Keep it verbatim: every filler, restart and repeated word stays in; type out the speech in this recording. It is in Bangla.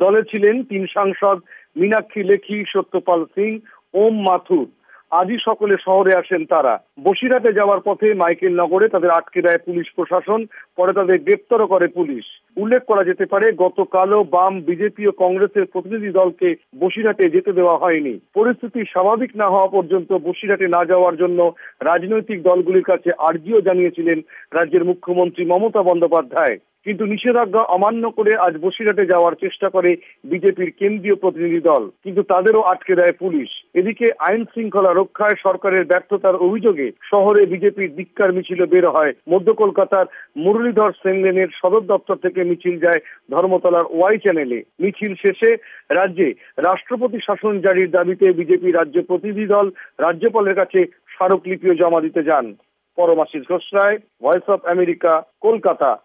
দলে ছিলেন তিন সাংসদ মীনাক্ষী লেখি, সত্যপাল সিং, ওম মাথুর। আজই সকলে শহরে আসেন তারা। বসিরহাটে যাওয়ার পথে মাইকেল নগরে তাদের আটকে দেয় পুলিশ প্রশাসন, পরে তাদের গ্রেপ্তারও করে পুলিশ। উল্লেখ করা যেতে পারে, গতকালও বাম, বিজেপি ও কংগ্রেসের প্রতিনিধি দলকে বসিরহাটে যেতে দেওয়া হয়নি। পরিস্থিতি স্বাভাবিক না হওয়া পর্যন্ত বসিরহাটে না যাওয়ার জন্য রাজনৈতিক দলগুলির কাছে আর্জিও জানিয়েছিলেন রাজ্যের মুখ্যমন্ত্রী মমতা বন্দ্যোপাধ্যায়। কিন্তু নিষেধাজ্ঞা অমান্য করে আজ বসিরহাটে যাওয়ার চেষ্টা করে বিজেপির কেন্দ্রীয় প্রতিনিধি দল, কিন্তু তাদেরও আটকে দেয় পুলিশ। এদিকে আইন শৃঙ্খলা রক্ষায় সরকারের ব্যর্থতার অভিযোগে শহরে বিজেপির ধিক্কার মিছিলে বের হয়। মধ্য কলকাতার মুরলীধর সেন লেনের সদর দপ্তর থেকে মিছিল যায় ধর্মতলার ওয়াই চ্যানেলে। মিছিল শেষে রাজ্যে রাষ্ট্রপতি শাসন জারির দাবিতে বিজেপি রাজ্য প্রতিনিধি দল রাজ্যপালের কাছে স্মারকলিপিও জমা দিতে যান। Paramashis Ghosh Roy, voice of America, Kolkata.